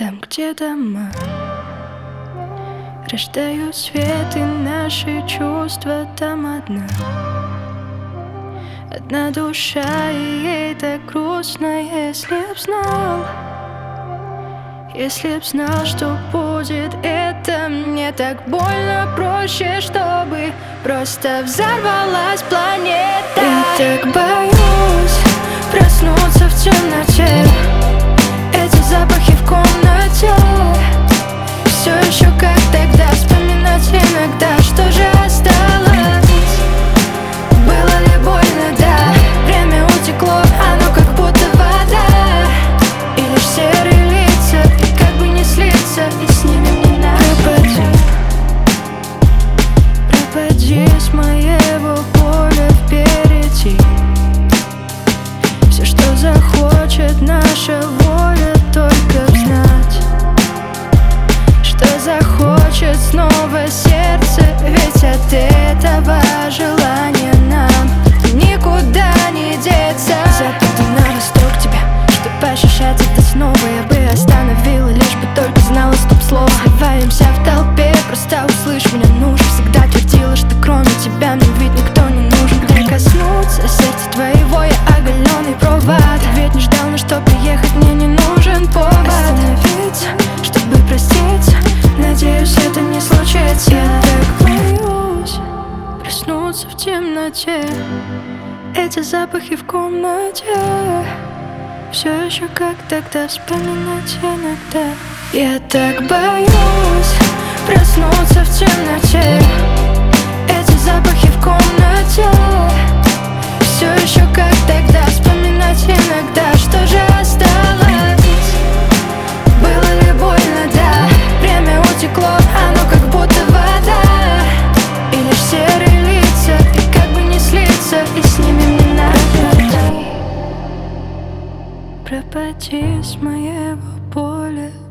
Там, где дома рождают свет, и наши чувства там одна душа, и ей так грустно. Если б знал, что будет это, мне так больно. Проще, чтобы просто взорвалась планета. Я так боюсь проснуться в темноте. Эти запахи в комнате все еще как тогда. Вспоминать иногда, что же осталось. Было ли больно, да. Время утекло, оно как будто вода. И лишь серые лица, и как бы не слиться, и с ними не надо. Пропади с моего поля впереди. Все, что захочет наша воля, только знать, что захочет снова сердце. Ведь от этого желания нам никуда не деться. Западу на восток тебя, чтобы ощущать это снова. Я бы остановила, лишь бы только знала стоп-слово. Сливаемся в толпе, просто услышь меня, нужен. Всегда твердила, что кроме тебя мне ведь никто не нужен. Прикоснуться сердца твоего, я оголенный провод. Ты ведь не ждал, но что приехать мне не нужен повод. Остановиться, чтобы проститься, надеюсь, это не случится. Я так боюсь проснуться в темноте. Эти запахи в комнате все еще как тогда. Вспоминать иногда. Я так боюсь проснуться в темноте. Эти запахи в комнате все еще как тогда. Вспоминать иногда, что же осталось. Было ли больно, да. Время утекло, оно как будто вода. И лишь серые лица, и как бы не слиться, и с ними не надо. Пропади с моего поля